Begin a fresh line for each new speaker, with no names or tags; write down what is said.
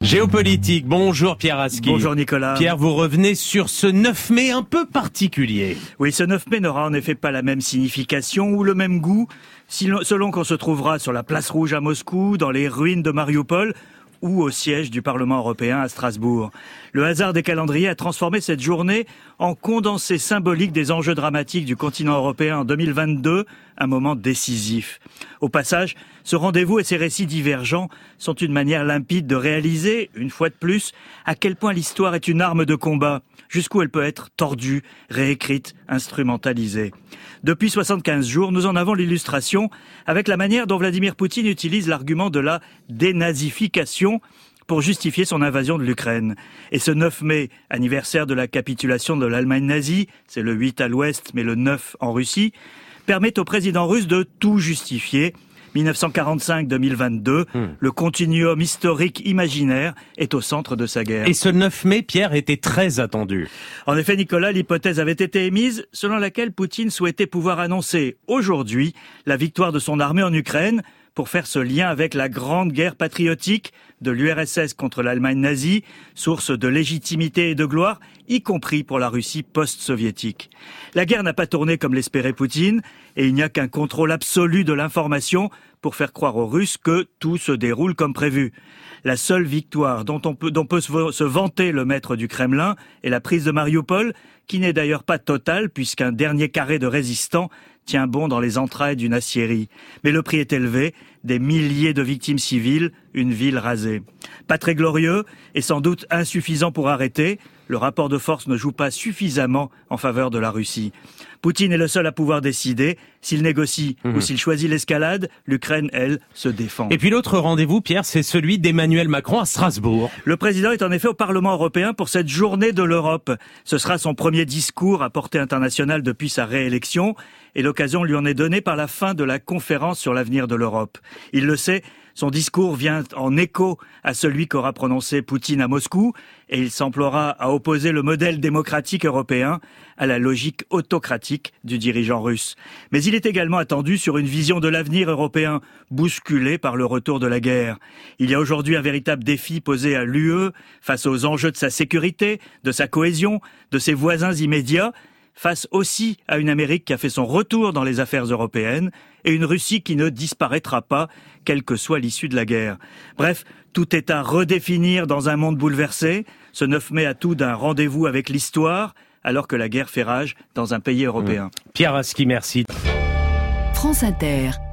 Géopolitique, bonjour Pierre Aski.
Bonjour Nicolas.
Pierre, vous revenez sur ce 9 mai un peu particulier.
Oui, ce 9 mai n'aura en effet pas la même signification ou le même goût selon qu'on se trouvera sur la place rouge à Moscou, dans les ruines de Mariupol ou au siège du Parlement européen à Strasbourg. Le hasard des calendriers a transformé cette journée en condensé symbolique des enjeux dramatiques du continent européen en 2022, un moment décisif. Au passage, ce rendez-vous et ses récits divergents sont une manière limpide de réaliser, une fois de plus, à quel point l'histoire est une arme de combat, jusqu'où elle peut être tordue, réécrite, instrumentalisée. Depuis 75 jours, nous en avons l'illustration avec la manière dont Vladimir Poutine utilise l'argument de la dénazification pour justifier son invasion de l'Ukraine. Et ce 9 mai, anniversaire de la capitulation de l'Allemagne nazie, c'est le 8 à l'ouest mais le 9 en Russie, permet au président russe de tout justifier. 1945-2022, le continuum historique imaginaire est au centre de sa guerre.
Et ce 9 mai, Pierre, était très attendu.
En effet, Nicolas, l'hypothèse avait été émise selon laquelle Poutine souhaitait pouvoir annoncer aujourd'hui la victoire de son armée en Ukraine pour faire ce lien avec la grande guerre patriotique de l'URSS contre l'Allemagne nazie, source de légitimité et de gloire, y compris pour la Russie post-soviétique. La guerre n'a pas tourné comme l'espérait Poutine, et il n'y a qu'un contrôle absolu de l'information pour faire croire aux Russes que tout se déroule comme prévu. La seule victoire dont peut se vanter le maître du Kremlin est la prise de Mariupol, qui n'est d'ailleurs pas totale puisqu'un dernier carré de résistants tient bon dans les entrailles d'une aciérie. Mais le prix est élevé, des milliers de victimes civiles, une ville rasée. Pas très glorieux et sans doute insuffisant pour arrêter. Le rapport de force ne joue pas suffisamment en faveur de la Russie. Poutine est le seul à pouvoir décider. S'il négocie ou s'il choisit l'escalade, l'Ukraine, elle, se défend.
Et puis l'autre rendez-vous, Pierre, c'est celui d'Emmanuel Macron à Strasbourg.
Le président est en effet au Parlement européen pour cette journée de l'Europe. Ce sera son premier discours à portée internationale depuis sa réélection et l'occasion lui en est donnée par la fin de la conférence sur l'avenir de l'Europe. Il le sait, son discours vient en écho à celui qu'aura prononcé Poutine à Moscou et il s'emploiera à opposer le modèle démocratique européen à la logique autocratique du dirigeant russe. Mais il est également attendu sur une vision de l'avenir européen bousculée par le retour de la guerre. Il y a aujourd'hui un véritable défi posé à l'UE face aux enjeux de sa sécurité, de sa cohésion, de ses voisins immédiats, face aussi à une Amérique qui a fait son retour dans les affaires européennes et une Russie qui ne disparaîtra pas, quelle que soit l'issue de la guerre. Bref, tout est à redéfinir dans un monde bouleversé. Ce 9 mai a tout d'un rendez-vous avec l'histoire, alors que la guerre fait rage dans un pays européen.
Pierre Aski, merci.
France Inter.